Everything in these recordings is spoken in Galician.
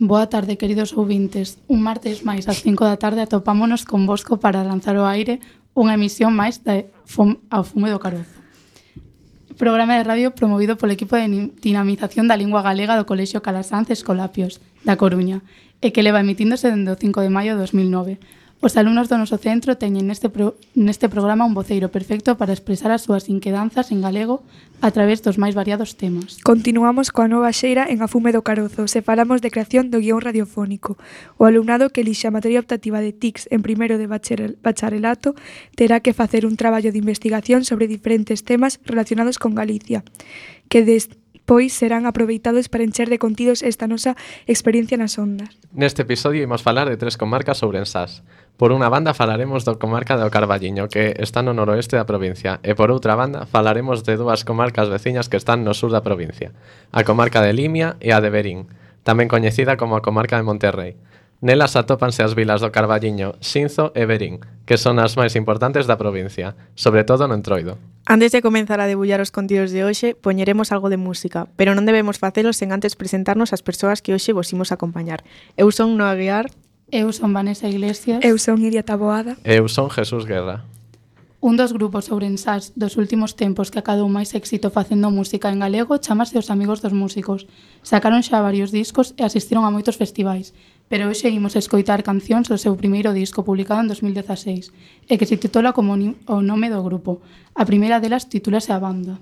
Boa tarde, queridos ouvintes. Un martes máis ás 5 da tarde atopámonos con Bosco para lanzar ao aire unha emisión máis de Ao fume do carozo. Programa de radio promovido polo equipo de dinamización da lingua galega do Colexio Calasanz Escolapios, da Coruña, e que leva emitíndose dende o 5 de maio de 2009. Os alumnos do noso centro teñen neste programa un voceiro perfecto para expresar as súas inquedanzas en galego a través dos máis variados temas. Continuamos coa nova xeira en A fume do carozo, se falamos de creación do guión radiofónico. O alumnado que elixa a materia optativa de TICS en primeiro de bacharelato terá que facer un traballo de investigación sobre diferentes temas relacionados con Galicia, que despois serán aproveitados para encher de contidos esta nosa experiencia nas ondas. Neste episodio imos falar de 3 comarcas ourensás. Por unha banda falaremos da comarca do Carballiño, que está no noroeste da provincia, e por outra banda falaremos de 2 comarcas veciñas que están no sur da provincia, a comarca de Limia e a de Verín, tamén coñecida como a comarca de Monterrei. Nelas atópanse as vilas do Carballiño, Xinzo e Verín, que son as máis importantes da provincia, sobre todo no Entroido. Antes de comenzar a debullar os contidos de hoxe, poñeremos algo de música, pero non debemos facelo sen antes presentarnos as persoas que hoxe vos imos acompañar. Eu son Noa Guiar. Eu son Vanessa Iglesias. Eu son Iria Taboada. Eu son Jesús Guerra. Un dos grupos ourensás dos últimos tempos que acadou máis éxito facendo música en galego chamase Os Amigos dos Músicos. Sacaron xa varios discos e asistiron a moitos festivais, pero hoxe imos escoitar cancións do seu primeiro disco publicado en 2016 e que se titula como o nome do grupo. A primeira delas titúlase A Banda.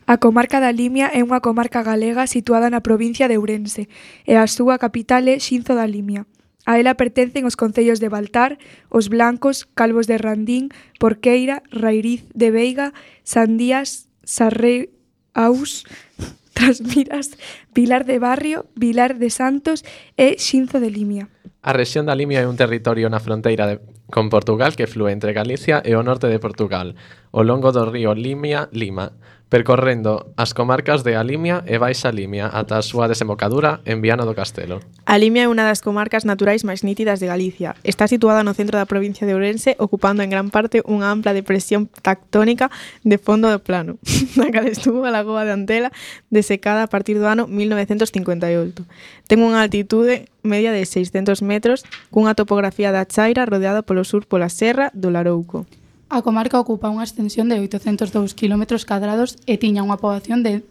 A comarca da Limia é unha comarca galega situada na provincia de Ourense e a súa capital é Xinzo da Limia. A ela pertencen os concellos de Baltar, Os Blancos, Calvos de Randín, Porqueira, Rairiz de Veiga, Sandías, Sarreaus, Trasmiras, Vilar de Barrio, Vilar de Santos e Xinzo de Limia. A rexión da Limia é un territorio na fronteira con Portugal que flúe entre Galicia e o norte de Portugal, ao longo do río Limia-Lima, percorrendo as comarcas de A Limia e Baixa Limia ata a súa desembocadura en Viana do Castelo. A Limia é unha das comarcas naturais máis nítidas de Galicia. Está situada no centro da provincia de Ourense, ocupando en gran parte unha ampla depresión tectónica de fondo do plano, na cal estuvo a lagoa de Antela, desecada a partir do ano 1958. Ten unha altitude media de 600 metros, cunha topografía da chaira rodeada polo sur pola Serra do Larouco. A comarca ocupa unha extensión de 802 km cadrados e tiña unha poboación de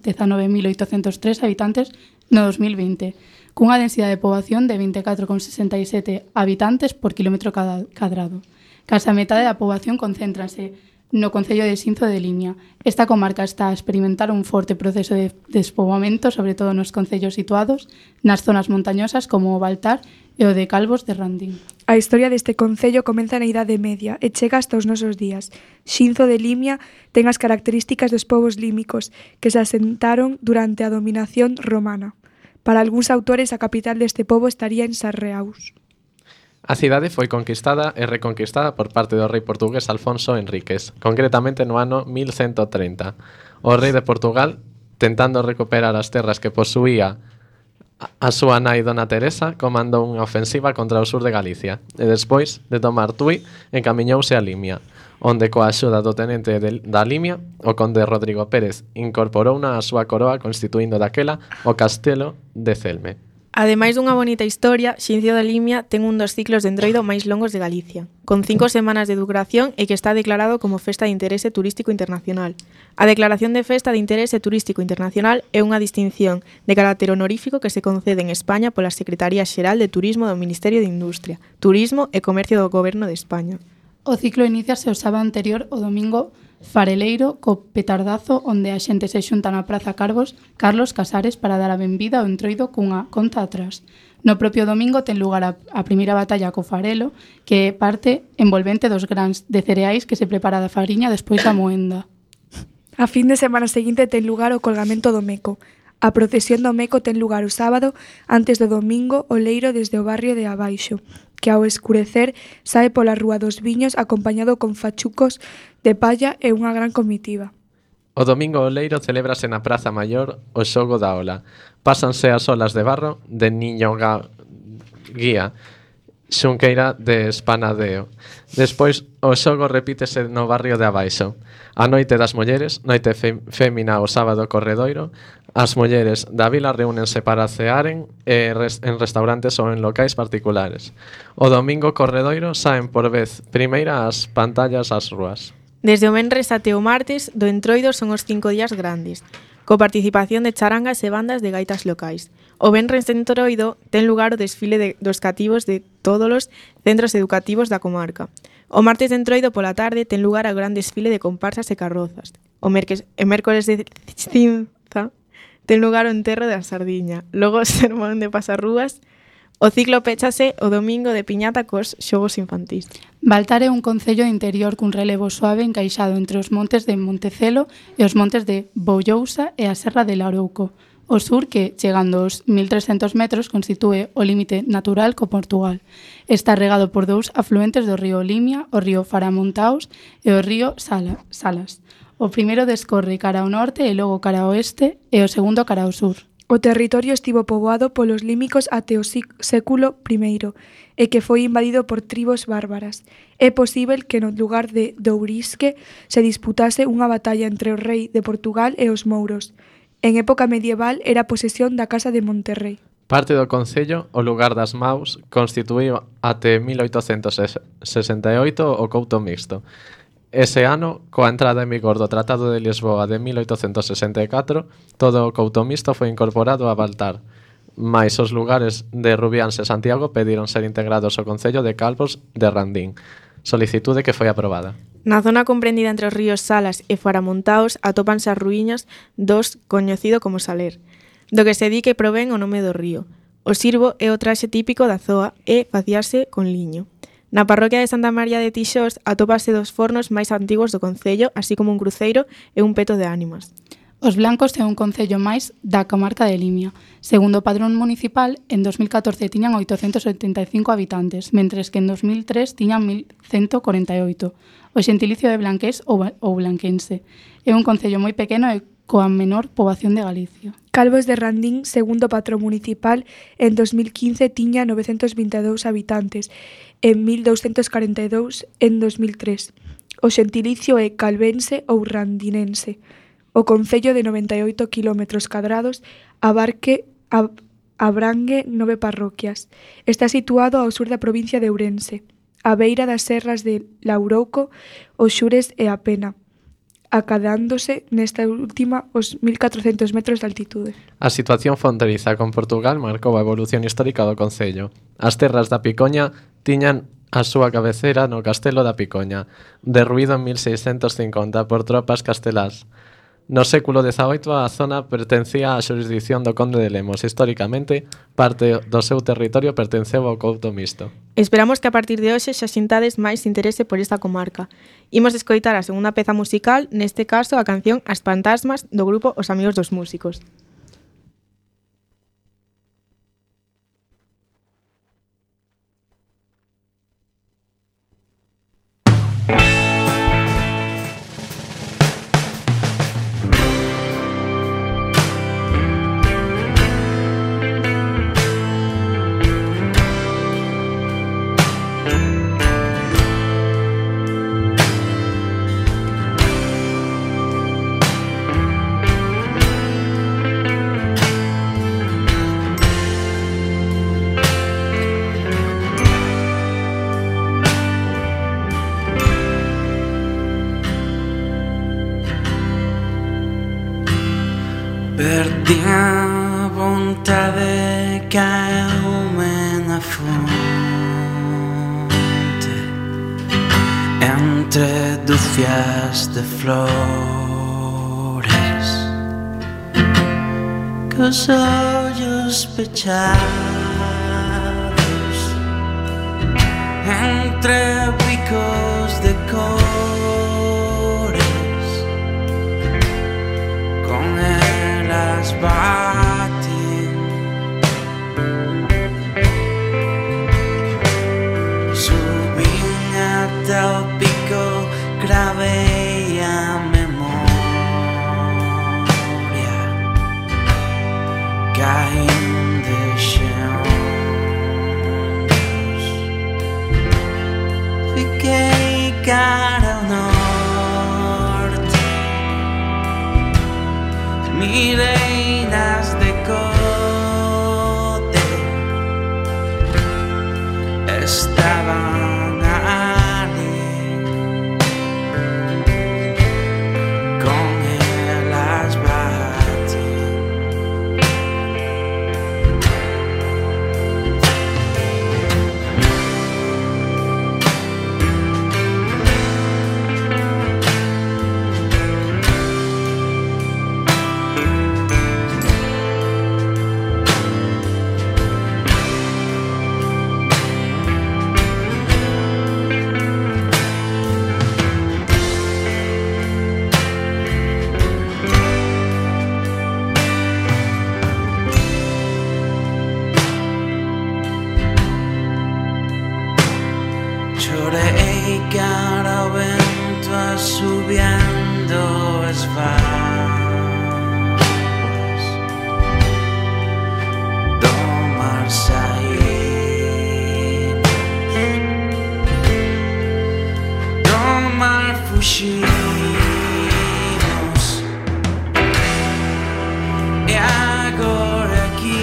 19.803 habitantes no 2020, cunha densidade de poboación de 24,67 habitantes por kilómetro cadrado. Case a metade da poboación concéntrase no concello de Xinzo de Limia. Esta comarca está a experimentar un forte proceso de despoboamento, sobre todo nos concellos situados nas zonas montañosas como o Baltar e o de Calvos de Randín. A historia deste concello comeza na Idade Media e chega hasta os nosos días. Xinzo de Limia ten as características dos povos límicos que se asentaron durante a dominación romana. Para algúns autores, a capital deste pobo estaría en Sarreaus. A cidade foi conquistada e reconquistada por parte do rei portugués Alfonso Enríquez, concretamente no ano 1130. O rei de Portugal, tentando recuperar as terras que posuía a súa nai Dona Teresa, comandou unha ofensiva contra o sur de Galicia e despois de tomar Tui encamiñouse a Limia, onde coa axuda do tenente da Limia, o conde Rodrigo Pérez, incorporouna á súa coroa constituindo daquela o castelo de Celme. Ademais dunha bonita historia, Xinzo da Limia ten un dos ciclos de entroido máis longos de Galicia, con 5 semanas de duración e que está declarado como Festa de Interese Turístico Internacional. A Declaración de Festa de Interese Turístico Internacional é unha distinción de carácter honorífico que se concede en España pola Secretaría Xeral de Turismo do Ministerio de Industria, Turismo e Comercio do Goberno de España. O ciclo iníciase o sábado anterior o domingo fareleiro co petardazo onde a xente se xunta na Praza Carlos Casares para dar a benvida ao entroido cunha conta atrás. No propio domingo ten lugar a primeira batalla co farelo, que é parte envolvente dos grans de cereais que se prepara da fariña despois da moenda. A fin de semana seguinte ten lugar o colgamento do Meco. A procesión do Meco ten lugar o sábado, antes do domingo o leiro desde o barrio de Abaixo, que ao escurecer sae pola Rúa dos Viños acompañado con fachucos de palla e unha gran comitiva. O domingo o leiro celébrase na Praza Maior o xogo da ola. Pásanse as olas de barro de Niño Guía, Xunqueira de Espanadeo. Despois o xogo repítese no barrio de Abaixo. A noite das mulleres, noite fémina o sábado corredoiro, as mulleres da vila reúnense para cearen en restaurantes ou en locais particulares. O domingo corredoiro saen por vez primeira as pantallas ás rúas. Desde o venres até o martes, do entroido son os 5 días grandes, co participación de charangas e bandas de gaitas locais. O venres de entroido ten lugar o desfile dos cativos de todos os centros educativos da comarca. O martes de entroido pola tarde ten lugar o gran desfile de comparsas e carrozas. O mércores de cinza ten lugar o enterro da sardiña. Logo o sermón de pasarrúas. O ciclo péchase o domingo de piñata cos xogos infantís. Baltar é un concello de interior cun relevo suave encaixado entre os montes de Montecelo e os montes de Boullousa e a Serra de Larouco. O sur, que, chegando aos 1.300 metros, constitúe o límite natural co Portugal. Está regado por dous afluentes do río Limia, o río Faramontaos e o río Salas. O primeiro descorre cara ao norte e logo cara ao oeste e o segundo cara ao sur. O territorio estivo poboado polos límicos até o século I e que foi invadido por tribos bárbaras. É posíbel que no lugar de Dourisque se disputase unha batalla entre o rei de Portugal e os mouros. En época medieval era posesión da Casa de Monterrey. Parte do concello, o lugar das Maus, constituíu até 1868 o Couto Mixto. Ese ano, coa entrada en vigor do Tratado de Lisboa de 1864, todo o Couto Mixto foi incorporado a Baltar, mais os lugares de Rubiáns e Santiago pediron ser integrados ao concello de Calvos de Randín, solicitude que foi aprobada. Na zona comprendida entre os ríos Salas e Faramontaos atópanse as ruíñas dos coñecido como Saler, do que se di que provén o nome do río. O sirvo é o traxe típico da zoa e facíase con liño. Na parroquia de Santa María de Tixós atópase dos fornos máis antigos do concello, así como un cruceiro e un peto de ánimas. Os Blancos é un concello máis da comarca de Limia. Segundo o padrón municipal, en 2014 tiñan 875 habitantes, mentres que en 2003 tiñan 1148. O xentilicio de blanqués ou blanquense. É un concello moi pequeno e coa menor poboación de Galicia. Calvos de Randín, segundo patrón municipal, en 2015 tiña 922 habitantes e 1242 en 2003. O xentilicio é calvense ou randinense. O concello de 98 km cadrados abrangue 9 parroquias. Está situado ao sur da provincia de Ourense, á beira das serras de Lourouco, os Xures e a Pena, acadándose nesta última os 1400 metros de altitude. A situación fronteriza con Portugal marcou a evolución histórica do concello. As terras da Picoña tiñan a súa cabecera no Castelo da Picoña, derruído en 1650 por tropas castelás. No século XVIII a zona pertencía á xurisdicción do Conde de Lemos. Históricamente, parte do seu territorio pertenceu ao Couto Misto. Esperamos que a partir de hoxe xa xintades máis interese por esta comarca. Imos escoitar a segunda peza musical, neste caso a canción As Fantasmas do grupo Os Amigos dos Músicos. Perdi a vontade, caeume na fonte entre dúcias de flores, cos ollos pechados entre bicos de cores, con elas baten, subín ata o pico, gravei a memoria, caín de xeondos, fiquei cara ao norte, mirei nas decote, estaban ali, con elas baten. Chorei cara ao vento asubiando as vagas do mar saímos, do mar fuximos, e agora aquí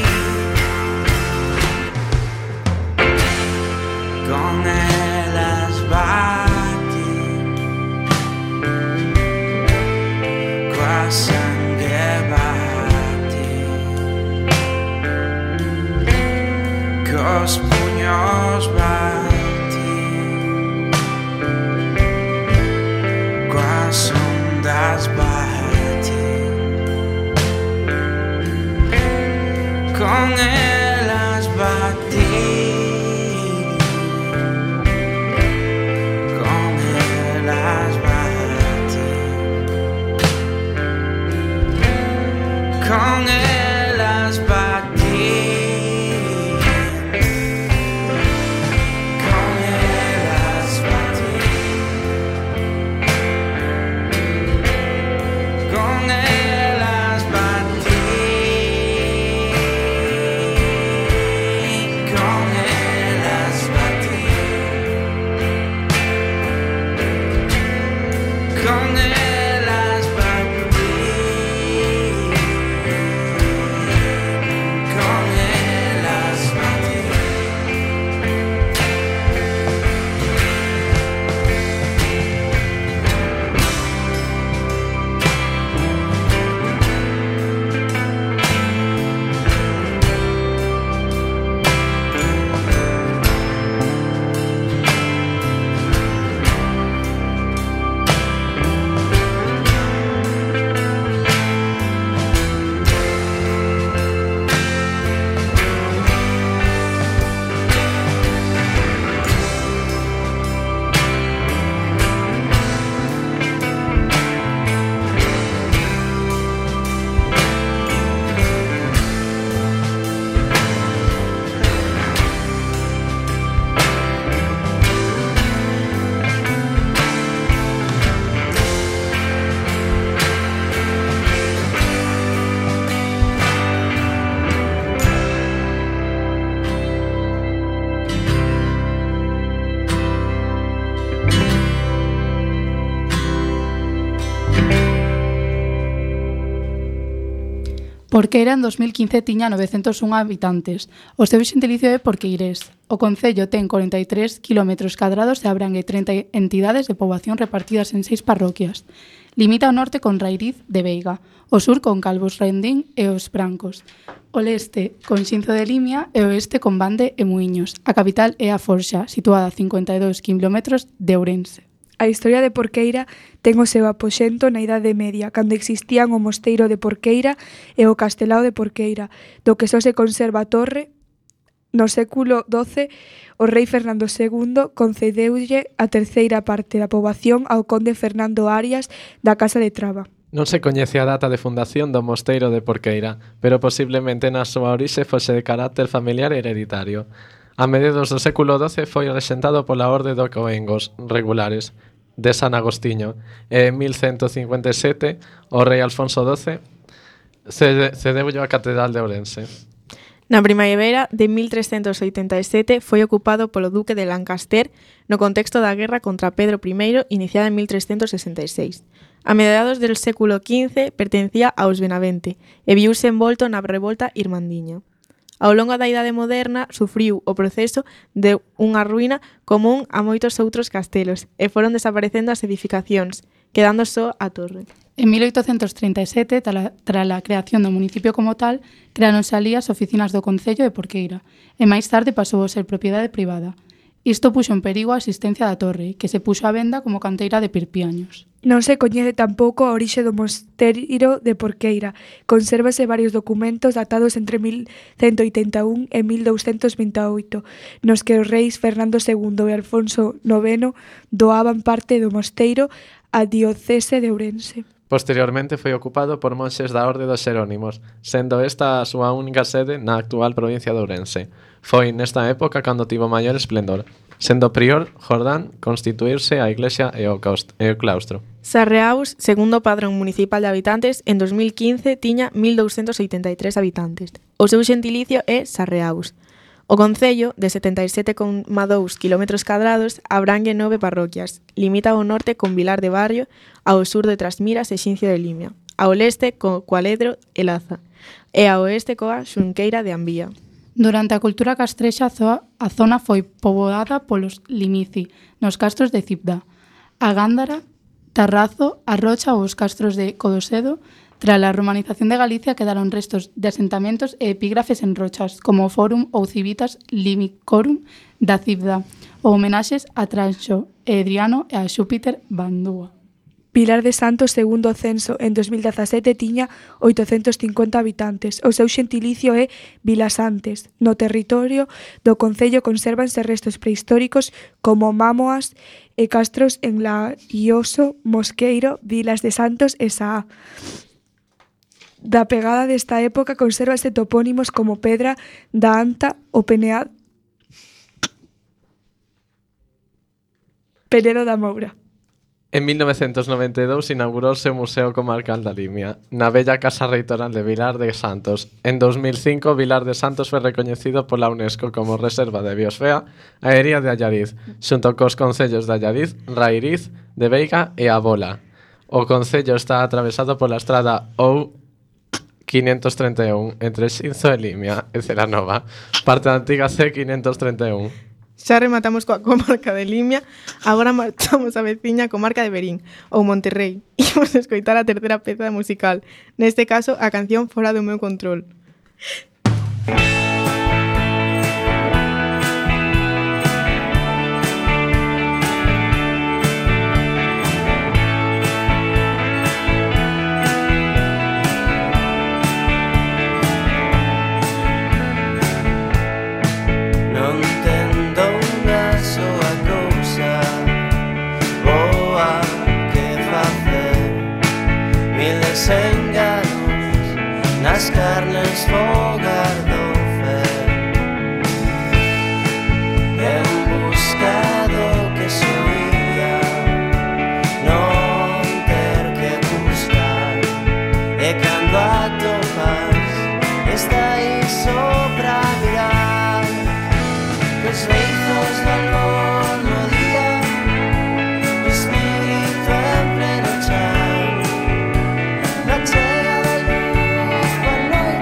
con elas baten, coa sangue bate, cos puños baten, Porqueira en 2015 tiña 901 habitantes. O seu xentilicio é porqueirés. O concello ten 43 km² e abrangue 30 entidades de poboación repartidas en 6 parroquias. Limita ao norte con Rairiz de Veiga, o sur con Calvos Rendín e Os Brancos, o leste con Xinzo de Limia e o oeste con Bande e Muiños. A capital é a Forxa, situada a 52 km de Ourense. A historia de Porqueira ten o seu apoxento na Idade Media, cando existían o mosteiro de Porqueira e o castelao de Porqueira, do que só se conserva a torre. No século XII, o rei Fernando II concedeulle a terceira parte da poboación ao conde Fernando Arias da Casa de Traba. Non se coñece a data de fundación do mosteiro de Porqueira, pero posiblemente na súa orixe fose de carácter familiar e hereditario. A mediados do século XII foi rexentado pola Orde do Coengos regulares de San Agostiño e en 1157 o rei Alfonso XII cedeulle a Catedral de Ourense. Na primavera de 1387 foi ocupado polo duque de Lancaster no contexto da guerra contra Pedro I iniciada en 1366. A mediados del século XV pertencía aos Benavente e viuse envolto na revolta irmandiña. Ao longo da Idade Moderna sufriu o proceso de unha ruína común a moitos outros castelos e foron desaparecendo as edificacións, quedando só a torre. En 1837, tras a creación do municipio como tal, creáronse alí as oficinas do Concello de Porqueira e máis tarde pasou a ser propiedade privada. Isto puxo en perigo a existencia da torre, que se puxo á venda como canteira de pirpiaños. Non se coñece tampouco a orixe do mosteiro de Porqueira. Consérvase varios documentos datados entre 1181 e 1228, nos que os reis Fernando II e Alfonso IX doaban parte do mosteiro á diocese de Ourense. Posteriormente foi ocupado por monxes da Orde dos Xerónimos, sendo esta a súa única sede na actual provincia de Ourense. Foi nesta época cando tivo maior esplendor, sendo prior Jordán constituirse a iglesia e o claustro. Sarreaus, segundo o padrón municipal de habitantes, en 2015 tiña 1283 habitantes. O seu xentilicio é Sarreaus. O concello, de 77,2 km², abrangue 9 parroquias. Limita ao norte con Vilar de Barrio, ao sur de Trasmiras e Xincio de Limia, ao leste co Cualedro e Laza, e ao oeste coa Xunqueira de Ambía. Durante a cultura castrexa, a zona foi poboada polos Limici, nos castros de Cibdá, a Gándara, Tarrazo, a Rocha ou os castros de Codosedo. Tras a romanización de Galicia quedaron restos de asentamentos e epígrafes en rochas, como o Fórum ou Civitas Limicorum da Cibdá, ou homenaxes a Tranxo e Adriano e a Xúpiter Bandúa. Pilar de Santos, segundo o censo, en 2017 tiña 850 habitantes. O seu xentilicio é Vilasantes. No territorio do concello consérvanse restos prehistóricos como mámoas e castros en Laioso, Mosqueiro, Vilas de Santos e Saá. Da pegada desta época consérvase topónimos como Pedra da Anta ou Penedo da Moura. En 1992 inaugurouse o Museo Comarcal da Limia, na bella Casa Reitoral de Vilar de Santos. En 2005, Vilar de Santos foi recoñecido pola UNESCO como Reserva de Biosfera Aérea de Allariz, xunto cos concellos de Allariz, Rairiz, de Veiga e A Bola. O concello está atravesado pola estrada O531 entre Xinzo e Limia e Celanova, parte da antiga C531. Xa rematamos coa comarca de Limia, agora marchamos a veciña comarca de Verín, ou Monterrey. Imos escoitar a terceira peza musical, neste caso a canción Fora do meu control. Nas carnes fogar do fer en busca do que soía, non ter que buscar, e cando atopas está aí só pra mirar os beizos do albor no día, o espírito en pleno chan, na chea da luz, coa noite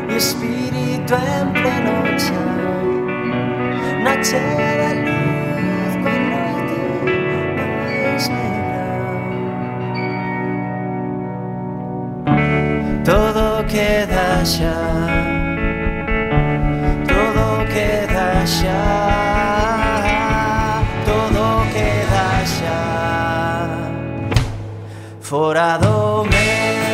e espírito en pleno chan. Noche da luz con noite máis negra. Todo queda xa, todo queda xa, todo queda xa fora do meu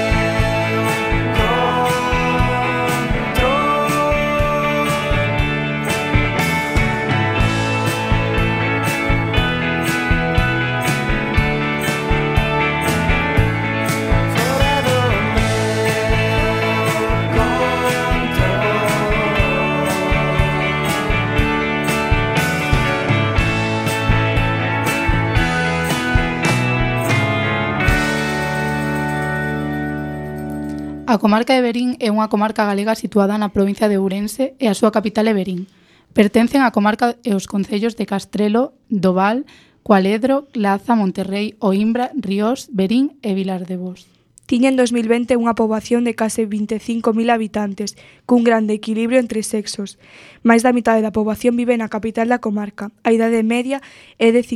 A comarca de Verín é unha comarca galega situada na provincia de Ourense e a súa capital é Verín. Pertencen á comarca e os concellos de Castrelo, do Val, Cualedro, Laza, Monterrei, Oimbra, Ríos, Verín e Vilar de Bos. Tiña en 2020 unha poboación de case 25.000 habitantes, cun grande equilibrio entre sexos. Mais da mitade da poboación vive na capital da comarca. A idade media é de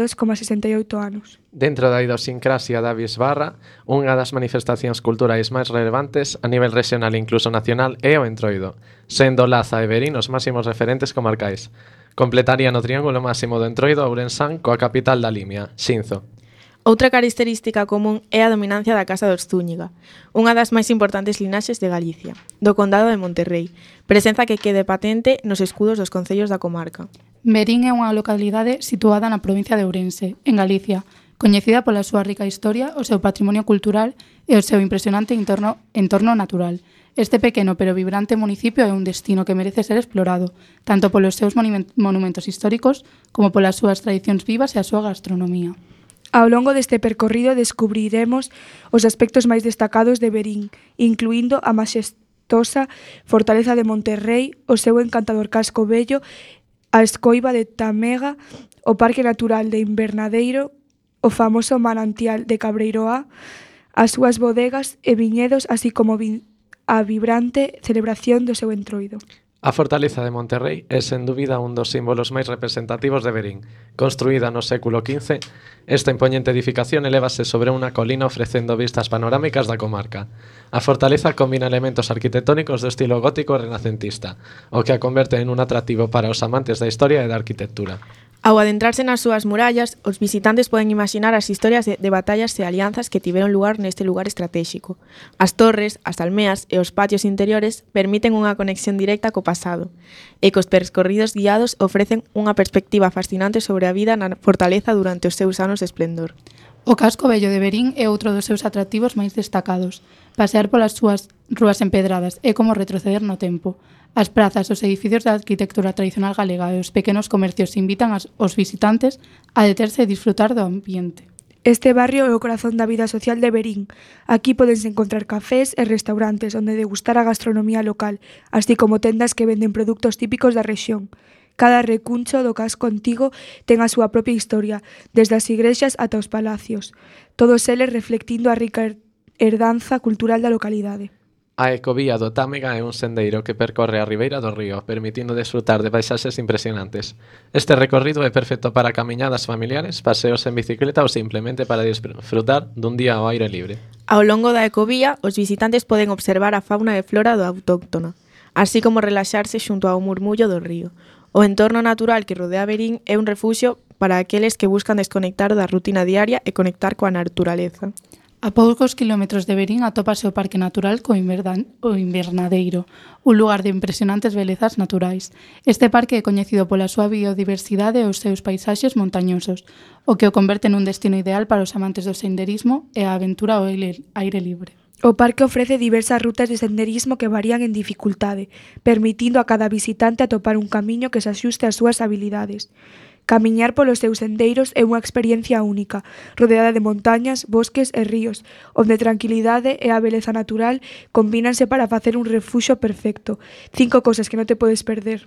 52,68 anos. Dentro da idiosincrasia da bisbarra, unha das manifestacións culturais máis relevantes a nivel regional e incluso nacional é o Entroido, sendo Laza e Verín os máximos referentes comarcais. Completarían o triángulo máximo do Entroido a Ourensán coa capital da Limia, Xinzo. Outra característica común é a dominancia da Casa dos Zúñiga, unha das máis importantes linaxes de Galicia, do condado de Monterrei, presenza que quede patente nos escudos dos concellos da comarca. Verín é unha localidade situada na provincia de Ourense, en Galicia, coñecida pola súa rica historia, o seu patrimonio cultural e o seu impresionante entorno natural. Este pequeno pero vibrante municipio é un destino que merece ser explorado, tanto polos seus monumentos históricos como polas súas tradicións vivas e a súa gastronomía. Ao longo deste percorrido descubriremos os aspectos máis destacados de Verín, incluindo a maxestosa fortaleza de Monterrei, o seu encantador casco vello, a escoiba de Tamega, o Parque Natural de Invernadeiro, o famoso manantial de Cabreiroá, as súas bodegas e viñedos, así como a vibrante celebración do seu Entroido. A fortaleza de Monterrei é sen dúbida un dos símbolos máis representativos de Verín. Construída no século XV, esta impoñente edificación elévase sobre unha colina ofrecendo vistas panorámicas da comarca. A fortaleza combina elementos arquitectónicos do estilo gótico e renacentista, o que a converte en un atractivo para os amantes da historia e da arquitectura. Ao adentrarse nas súas murallas, os visitantes poden imaginar as historias de batallas e alianzas que tiveron lugar neste lugar estratégico. As torres, as almeas e os patios interiores permiten unha conexión directa co pasado, e cos percorridos guiados ofrecen unha perspectiva fascinante sobre a vida na fortaleza durante os seus anos de esplendor. O casco vello de Verín é outro dos seus atractivos máis destacados. Pasear polas súas rúas empedradas é como retroceder no tempo. As prazas, os edificios da arquitectura tradicional galega e os pequenos comercios invitan aos visitantes a deterse e disfrutar do ambiente. Este barrio é o corazón da vida social de Verín. Aquí podense encontrar cafés e restaurantes onde degustar a gastronomía local, así como tendas que venden produtos típicos da rexión. Cada recuncho do casco antigo ten a súa propia historia, desde as igrexas ata os palacios, todos eles reflectindo a rica herdanza cultural da localidade. A ecovía do Támega é un sendeiro que percorre a ribeira do río, permitindo desfrutar de paisaxes impresionantes. Este recorrido é perfecto para camiñadas familiares, paseos en bicicleta ou simplemente para disfrutar dun día ao aire libre. Ao longo da ecovía, os visitantes poden observar a fauna e flora do autóctona, así como relaxarse xunto ao murmullo do río. O entorno natural que rodea Verín é un refuxio para aqueles que buscan desconectar da rutina diaria e conectar coa naturaleza. A poucos kilómetros de Verín atópase o Parque Natural co Invernadeiro, un lugar de impresionantes belezas naturais. Este parque é coñecido pola súa biodiversidade e os seus paisaxes montañosos, o que o converte nun destino ideal para os amantes do senderismo e a aventura ao aire libre. O parque ofrece diversas rutas de senderismo que varían en dificultade, permitindo a cada visitante atopar un camiño que se axuste ás súas habilidades. Camiñar polos seus sendeiros é unha experiencia única, rodeada de montañas, bosques e ríos, onde a tranquilidade e a beleza natural combínanse para facer un refuxo perfecto. 5 cosas que non te podes perder.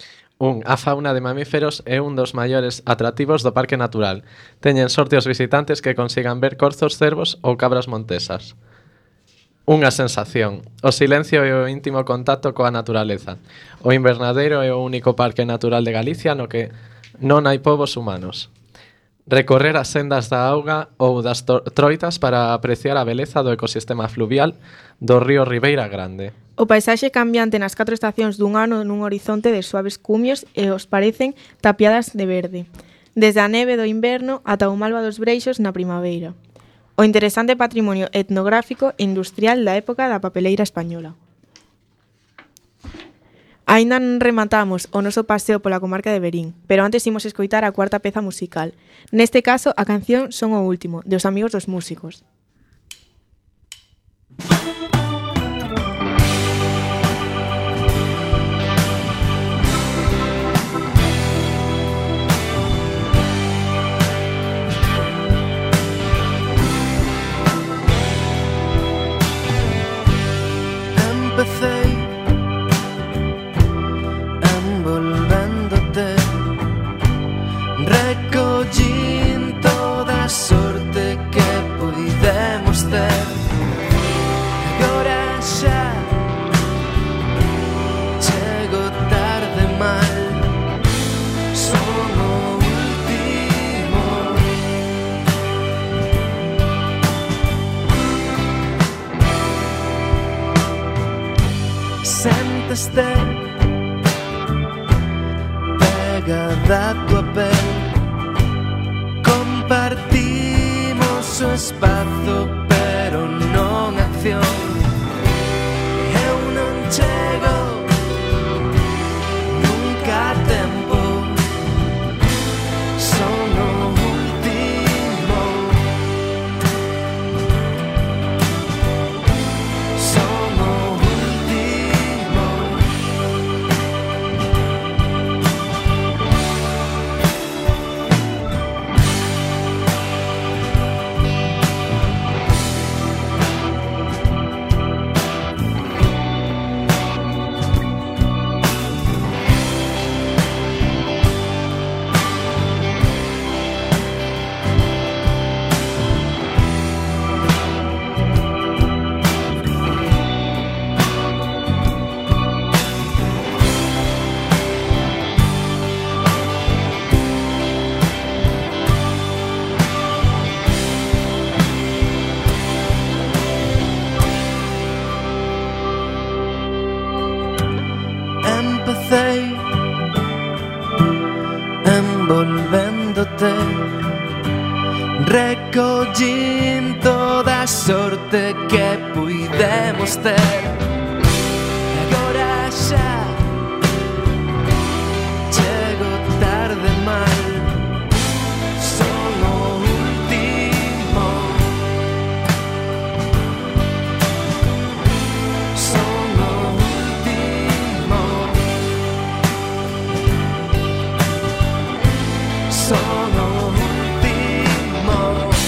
A fauna de mamíferos é un dos maiores atractivos do Parque Natural. Teñen sorte os visitantes que consigan ver corzos, cervos ou cabras montesas. Unha sensación. O silencio e o íntimo contacto coa naturaleza. O invernadeiro é o único parque natural de Galicia no que non hai povos humanos. Recorrer as sendas da auga ou das troitas para apreciar a beleza do ecosistema fluvial do río Ribeira Grande. O paisaxe cambiante nas 4 estacións dun ano nun horizonte de suaves cumios e os parecen tapiadas de verde. Desde a neve do inverno ata o malva dos breixos na primavera. O interesante patrimonio etnográfico e industrial da época da papeleira española. Aínda non rematamos o noso paseo pola comarca de Verín, pero antes imos escoitar a cuarta peza musical. Neste caso, a canción Son o último, de Os Amigos dos Músicos. Empecé envolvéndote, recollín toda a sorte que puidemos ter. Agora xa chego tarde mal, son o último. Sénteste pegada a tua pel, compartimos o espazo pero non acción. Eu non chego nunca a tempo, son o último. Son o último. Empecé envolvéndote, recollín toda a sorte que puidemos ter. Agora xa chego tarde mal, son o último. Son o último. Son o último.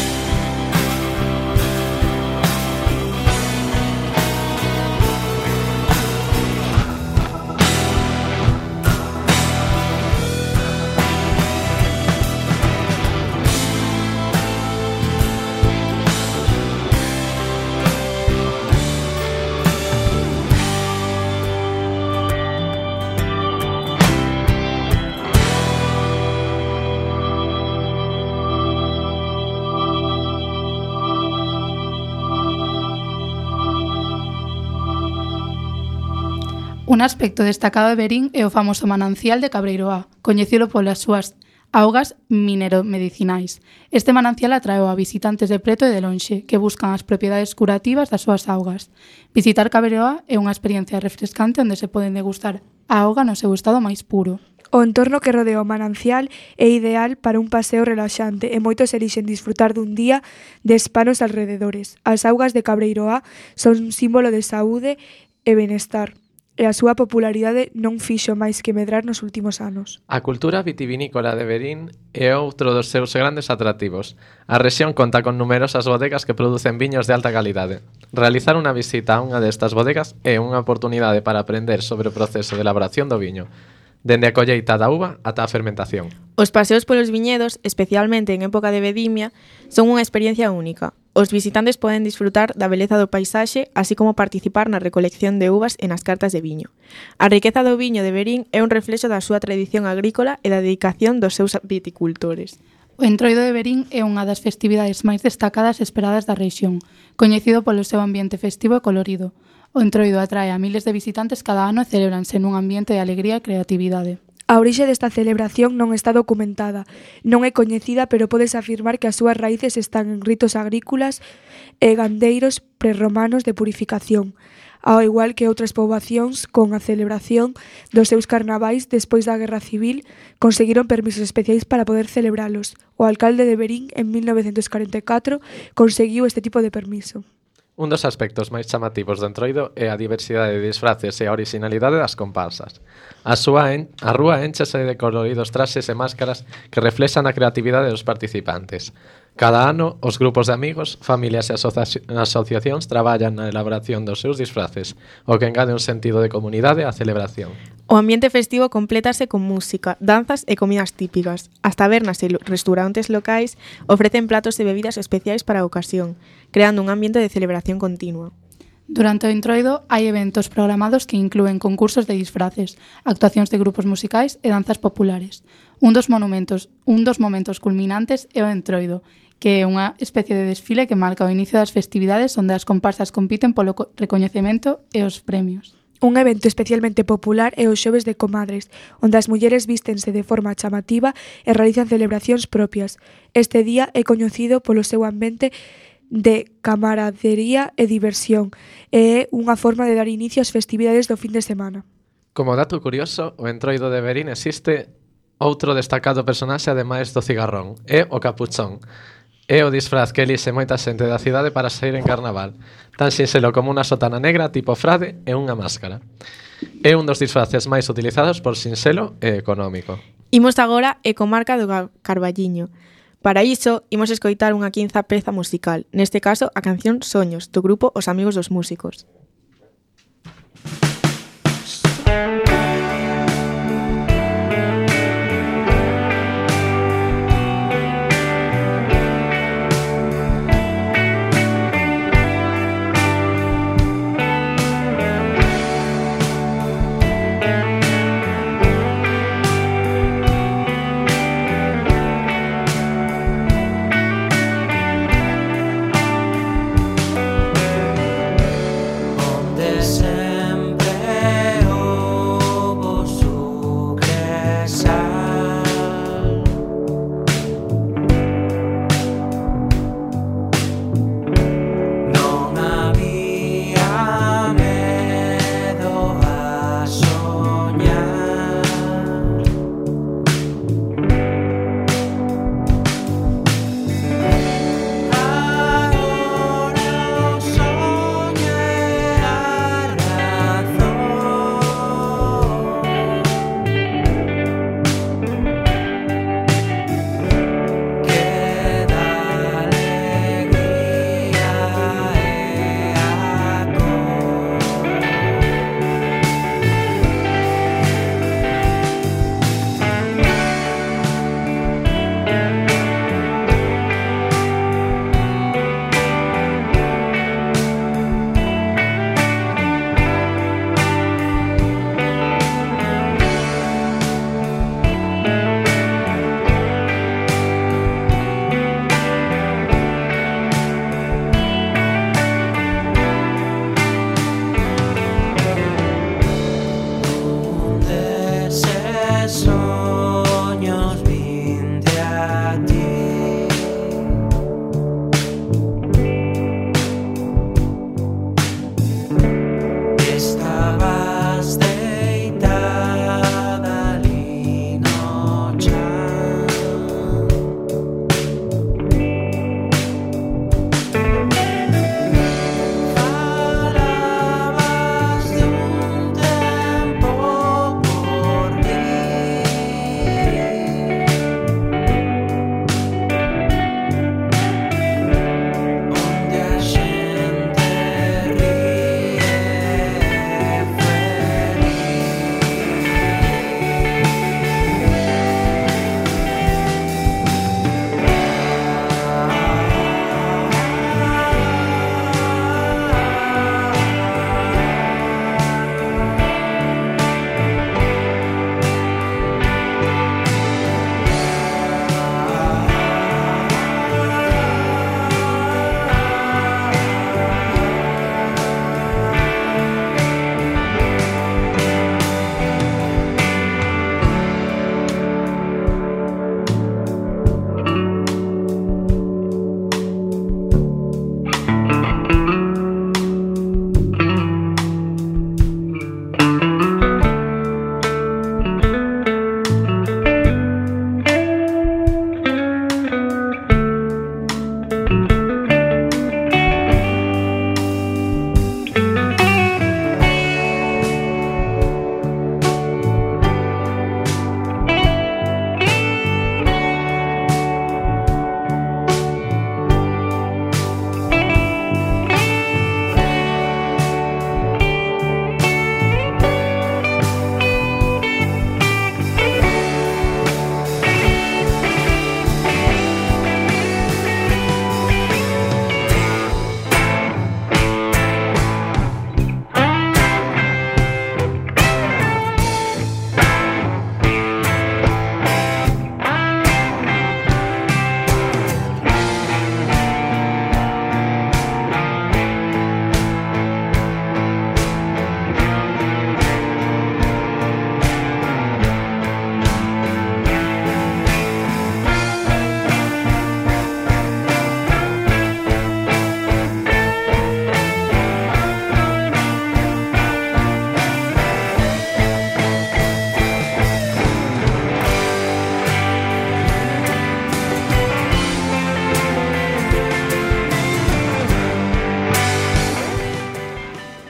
Un aspecto destacado de Verín é o famoso manancial de Cabreiroá, coñecido polas súas augas mineromedicinais. Este manancial atraeu a visitantes de preto e de lonxe que buscan as propiedades curativas das súas augas. Visitar Cabreiroá é unha experiencia refrescante onde se poden degustar a auga no seu estado máis puro. O entorno que rodea o manancial é ideal para un paseo relaxante e moitos elixen disfrutar dun día de spa nos alrededores. As augas de Cabreiroá son un símbolo de saúde e benestar, e a súa popularidade non fixo máis que medrar nos últimos anos. A cultura vitivinícola de Verín é outro dos seus grandes atractivos. A rexión conta con numerosas bodegas que producen viños de alta calidade. Realizar unha visita a unha destas bodegas é unha oportunidade para aprender sobre o proceso de elaboración do viño, dende a colleita da uva ata a fermentación. Os paseos polos viñedos, especialmente en época de vendimia, son unha experiencia única. Os visitantes poden disfrutar da beleza do paisaxe, así como participar na recolección de uvas e nas cartas de viño. A riqueza do viño de Verín é un reflexo da súa tradición agrícola e da dedicación dos seus viticultores. O Entroido de Verín é unha das festividades máis destacadas e esperadas da rexión, coñecido polo seu ambiente festivo e colorido. O Entroido atrae a miles de visitantes cada ano e celebranse nun ambiente de alegría e creatividade. A orixe desta celebración non está documentada, non é coñecida, pero podes afirmar que as súas raíces están en ritos agrícolas e gandeiros prerromanos de purificación, ao igual que outras poboacións con a celebración dos seus carnavais despois da Guerra Civil conseguiron permisos especiais para poder celebralos. O alcalde de Verín, en 1944, conseguiu este tipo de permiso. Un dos aspectos máis chamativos do Entroido é a diversidade de disfraces e a orixinalidade das comparsas. A rúa énchese de coloridos traxes e máscaras que reflexan a creatividade dos participantes. Cada ano, os grupos de amigos, familias e asociacións traballan na elaboración dos seus disfraces, o que engade un sentido de comunidade á celebración. O ambiente festivo complétase con música, danzas e comidas típicas. As tabernas e restaurantes locais ofrecen platos e bebidas especiais para a ocasión, creando un ambiente de celebración continua. Durante o Entroido hai eventos programados que inclúen concursos de disfraces, actuacións de grupos musicais e danzas populares. Un dos momentos culminantes é o Entroido, que é unha especie de desfile que marca o inicio das festividades onde as comparsas compiten polo recoñecemento e os premios. Un evento especialmente popular é os xoves de comadres, onde as mulleres vístense de forma chamativa e realizan celebracións propias. Este día é coñecido polo seu ambiente de camaradería e diversión, e é unha forma de dar inicio ás festividades do fin de semana. Como dato curioso, o Entroido de Verín existe outro destacado personaxe ademais do cigarrón, é o capuchón. É o disfraz que elixe moita xente da cidade para sair en carnaval, tan sinxelo como unha sotana negra tipo frade e unha máscara. É un dos disfraces máis utilizados por sinxelo e económico. Imos agora e comarca do Carballiño. Para iso, imos escoitar unha quinza peza musical, neste caso a canción Soños, do grupo Os Amigos dos Músicos.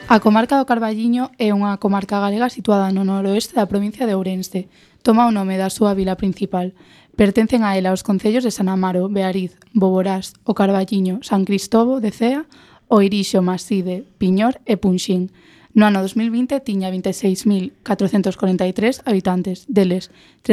A comarca do Carballiño é unha comarca galega situada no noroeste da provincia de Ourense. Toma o nome da súa vila principal. Pertencen a ela os concellos de San Amaro, Beariz, Boborás, o Carballiño, San Cristobo de Cea, o Irixo, Maside, Piñor e Punxín. No ano 2020 tiña 26.443 habitantes, deles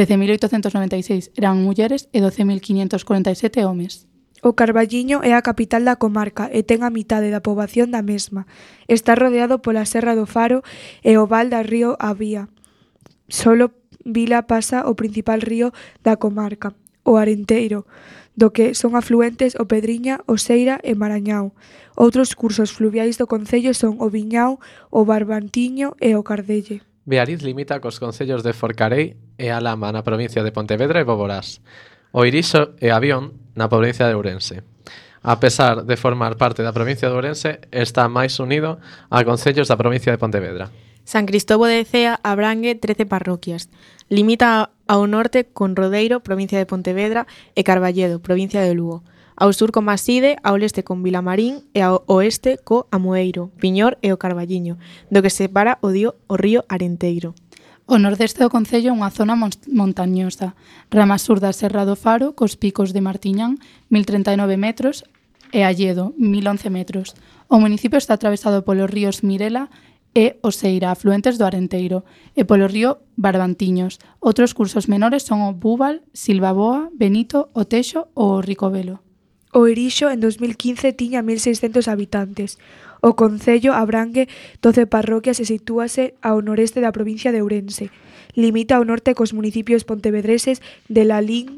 13.896 eran mulleres e 12.547 homes. O Carballiño é a capital da comarca e ten a mitade da poboación da mesma. Está rodeado pola Serra do Faro e o val da río Avía. Solo vila pasa o principal río da comarca, o Arenteiro, do que son afluentes o Pedriña, o Seira e Marañao. Outros cursos fluviais do concello son o Viñao, o Barbantiño e o Cardelle. Beariz limita cos concellos de Forcarei e Alama na provincia de Pontevedra e Boborás. O Irixo e Avión na provincia de Ourense. A pesar de formar parte da provincia de Ourense, está máis unido a concellos da provincia de Pontevedra. San Cristobo de Cea abrangue 13 parroquias. Limita ao norte con Rodeiro, provincia de Pontevedra, e Carballedo, provincia de Lugo. Ao sur con Maside, ao leste con Vilamarín e ao oeste co Amoeiro, Piñor e o Carballiño, do que separa o río Arenteiro. O nordeste do concello é unha zona montañosa. Rama sur da Serra do Faro, cos picos de Martiñán, 1039 metros, e Alledo, 1011 metros. O municipio está atravesado polos ríos Mirela e Oseira, afluentes do Arenteiro, e polo río Barbantiños. Outros cursos menores son o Búbal, Silvaboa, Benito, o Teixo ou o Ricovelo. O Irixo en 2015 tiña 1.600 habitantes. O concello abrangue 12 parroquias e sitúase ao noreste da provincia de Ourense. Limita ao norte cos municipios pontevedreses de Lalín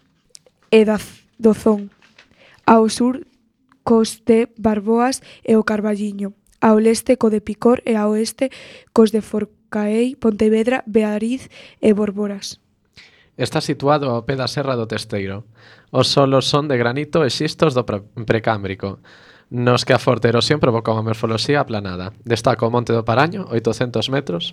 e Dozón. Ao sur cos de Barboas e o Carballiño. Ao leste co de Picor e ao oeste cos de Forcaei, Pontevedra, Beariz e Borboras. Está situado ao pé da Serra do Testeiro. Os solos son de granito e xistos do precámbrico, nos que a forte erosión provoca unha morfoloxía aplanada. Destaca o Monte do Paraño, 800 metros.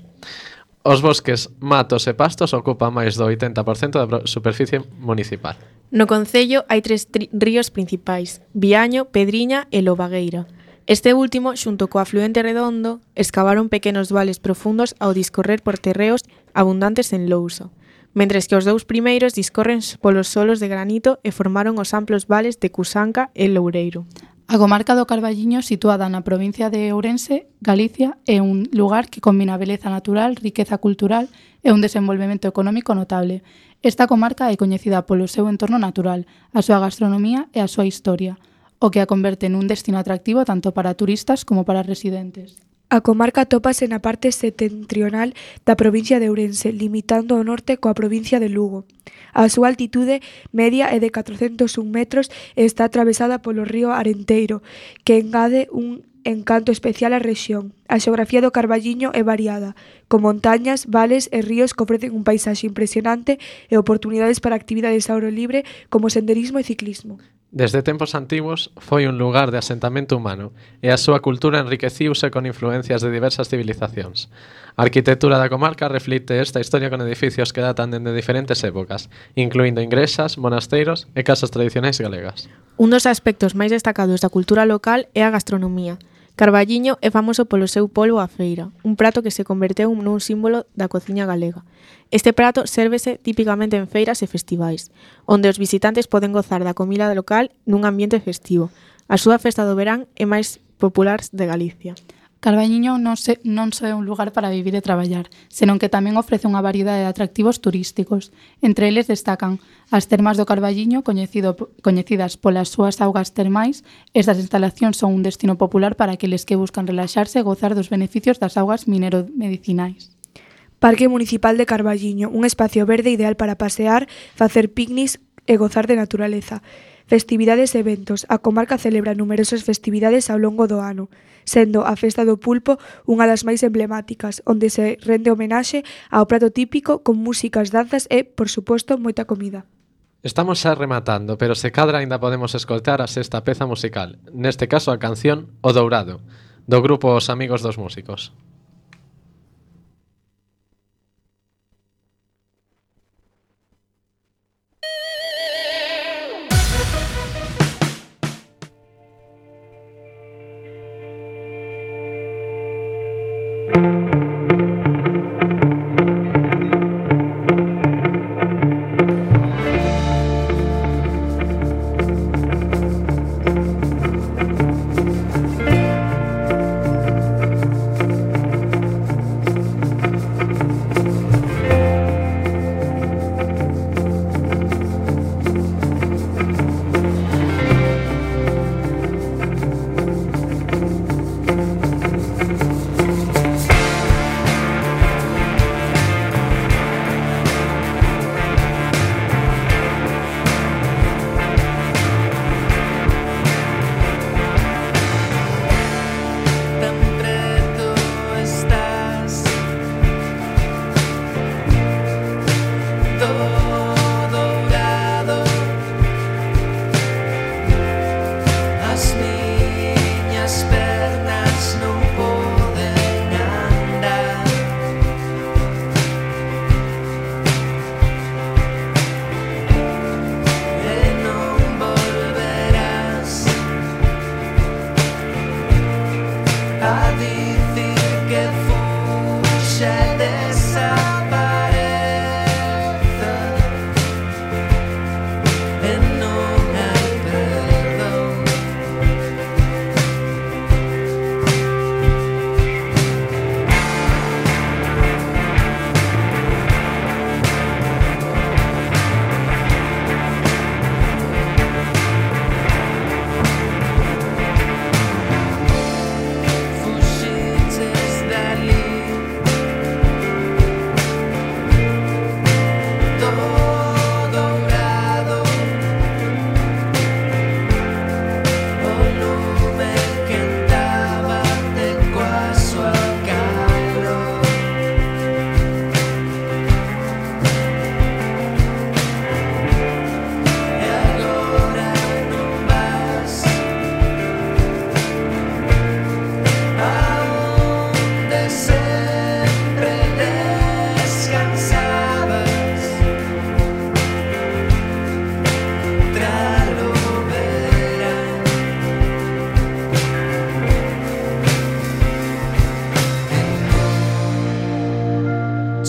Os bosques, matos e pastos ocupan máis do 80% da superficie municipal. No concello hai 3 ríos principais, Viaño, Pedriña e Lobagueira. Este último, xunto co afluente Redondo, escavaron pequenos vales profundos ao discorrer por terreos abundantes en louso, mentres que os dous primeiros discorren polos solos de granito e formaron os amplos vales de Cusanca e Loureiro. A comarca do Carballiño, situada na provincia de Ourense, Galicia, é un lugar que combina beleza natural, riqueza cultural e un desenvolvemento económico notable. Esta comarca é coñecida polo seu entorno natural, a súa gastronomía e a súa historia, o que a converte nun destino atractivo tanto para turistas como para residentes. A comarca tópase na parte setentrional da provincia de Ourense, limitando ao norte coa provincia de Lugo. A súa altitude media é de 401 metros e está atravesada polo río Arenteiro, que engade un encanto especial á rexión. A xeografía do Carballiño é variada, con montañas, vales e ríos que ofrecen un paisaxe impresionante e oportunidades para actividades ao aire libre como senderismo e ciclismo. Desde tempos antigos foi un lugar de asentamento humano e a súa cultura enriqueciuse con influencias de diversas civilizacións. A arquitectura da comarca reflicte esta historia con edificios que datan dende diferentes épocas, incluindo igrexas, monasteiros e casas tradicionais galegas. Un dos aspectos máis destacados da cultura local é a gastronomía. Carballiño é famoso polo seu polvo á feira, un prato que se converteu nun símbolo da cociña galega. Este prato sérvese típicamente en feiras e festivais, onde os visitantes poden gozar da comida local nun ambiente festivo. A súa festa do verán é máis popular de Galicia. Carballiño non só é un lugar para vivir e traballar, senón que tamén ofrece unha variedade de atractivos turísticos. Entre eles destacan as termas do Carballiño, coñecidas polas súas augas termais. Estas instalacións son un destino popular para aqueles que buscan relaxarse e gozar dos beneficios das augas mineromedicinais. Parque Municipal de Carballiño, un espacio verde ideal para pasear, facer picnics e gozar de naturaleza. Festividades e eventos. A comarca celebra numerosas festividades ao longo do ano, sendo a Festa do Pulpo unha das máis emblemáticas, onde se rende homenaxe ao prato típico con músicas, danzas e, por suposto, moita comida. Estamos xa rematando, pero se cadra aínda podemos escoltar a sexta peza musical, neste caso a canción O Dourado, do grupo Os Amigos dos Músicos.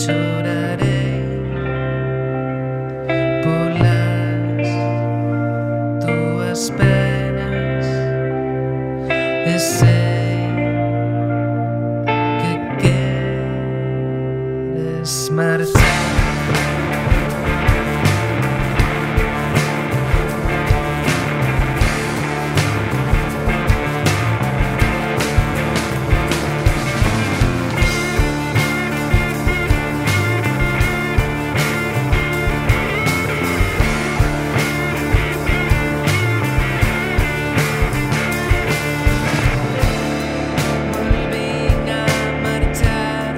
chorarei polas túas penas e sei que queres marchar. Volvín a marchar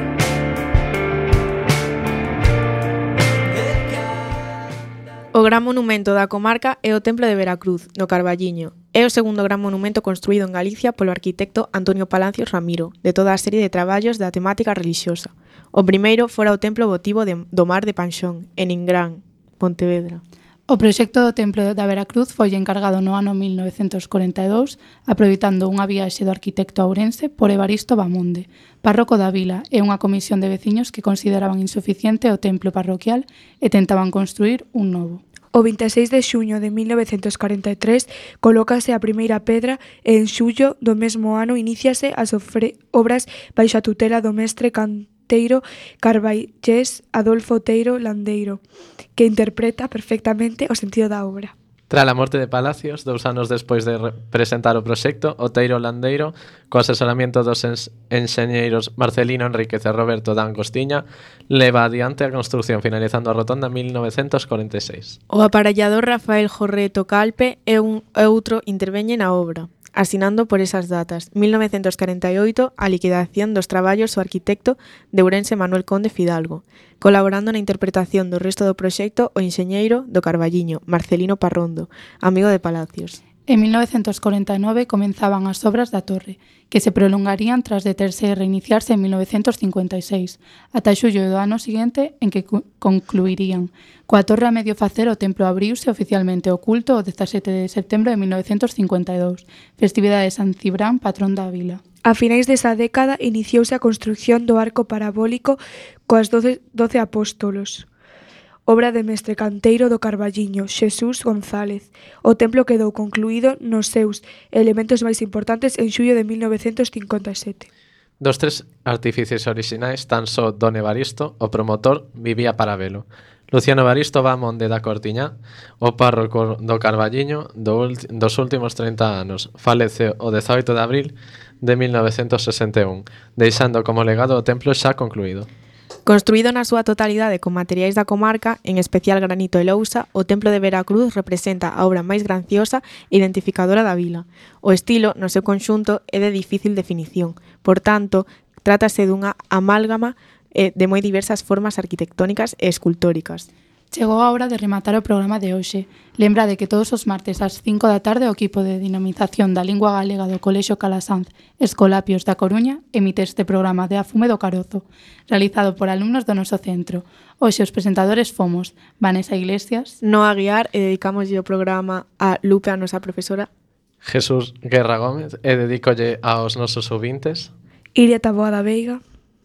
O gran monumento da comarca é o Templo de Veracruz, no Carballiño. É o segundo gran monumento construído en Galicia polo arquitecto Antonio Palacios Ramiro, de toda a serie de traballos da temática relixiosa. O primeiro fora o Templo Votivo do Mar de Panxón, en Ingrán, Pontevedra. O proxecto do Templo da Veracruz foi encargado no ano 1942, aproveitando unha viaxe do arquitecto ourense por Evaristo Bamonde, párroco da vila, e unha comisión de veciños que consideraban insuficiente o templo parroquial e tentaban construir un novo. O 26 de xuño de 1943 colócase a primeira pedra e en xullo do mesmo ano iníciase as obras baixo a tutela do mestre canteiro carballés Adolfo Oteiro Landeiro, que interpreta perfectamente o sentido da obra. Tras a morte de Palacios, 2 anos despois de presentar o proxecto, Oteiro Landeiro, co asesoramento dos enxeñeiros Marcelino Enríquez e Roberto Dan Costiña, leva adiante a construción finalizando a rotonda en 1946. O aparellador Rafael Jorreto Calpe e outro interveñe na obra, asinando por esas datas. 1948, a liquidación dos traballos o arquitecto de Ourense Manuel Conde Fidalgo, colaborando na interpretación do resto do proxecto o enxeñeiro do Carballiño, Marcelino Parrondo, amigo de Palacios. En 1949 comenzaban as obras da torre, que se prolongarían tras deterse e reiniciarse en 1956, ata xullo do ano seguinte en que concluirían. Coa torre a medio facer, o templo abriuse oficialmente ao culto o 17 de setembro de 1952, festividade de San Cibrán, patrón da vila. A finais desa década iniciouse a construción do arco parabólico coas 12 apóstolos, obra de mestre canteiro do Carballiño, Xesús González. O templo quedou concluído nos seus elementos máis importantes en xullo de 1957. Dos 3 artífices orixinais, tan só Don Evaristo, o promotor, vivía para velo. Luciano Evaristo Bamonde da Cortiñá, o párroco do Carballiño dos últimos 30 anos, falece o 18 de abril de 1961, deixando como legado o templo xa concluído. Construído na súa totalidade con materiais da comarca, en especial granito e lousa, o Templo de Veracruz representa a obra máis granciosa e identificadora da vila. O estilo, no seu conxunto, é de difícil definición. Por tanto, trátase dunha amálgama de moi diversas formas arquitectónicas e escultóricas. Chegou a hora de rematar o programa de hoxe. Lembra de que todos os martes ás 5 da tarde o equipo de dinamización da lingua galega do Colexio Calasanz Escolapios da Coruña emite este programa de A Fume do Carozo, realizado por alumnos do noso centro. Hoxe os presentadores fomos Vanessa Iglesias, Noa Guiar, e dedicamoslle o programa a Lupe, a nosa profesora, Jesús Guerra Gómez, e dedícolle aos nosos ouvintes Iria Taboada Veiga.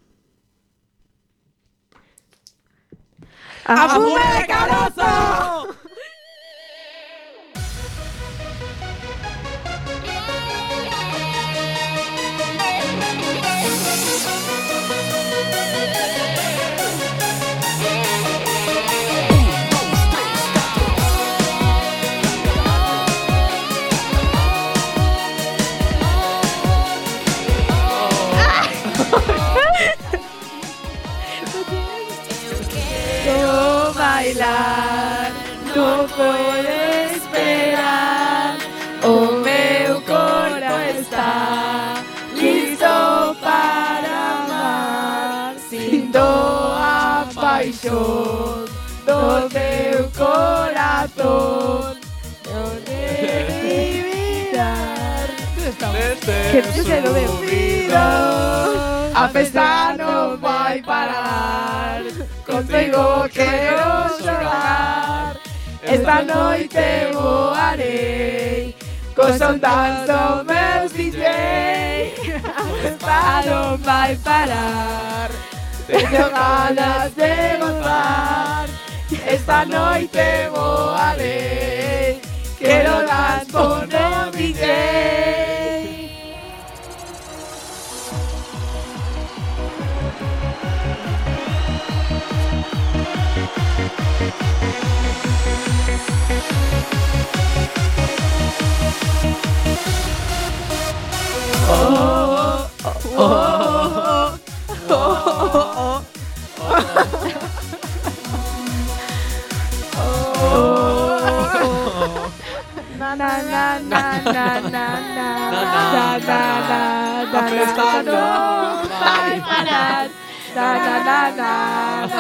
¡A Fume de Carozo! Bailar, non podo esperar. O meu corpo está listo para amar. Sinto a paixón do teu corazón. Non adivinar que te lo despido. A festa non vai parar. Contigo quero xogar. Esta noite voarei cos ondas dos meus DJ. A festa non vai parar. teño ganas de gozar. Esta noite vou a ver, quero las por no DJ. Na na na na na na na na na na na.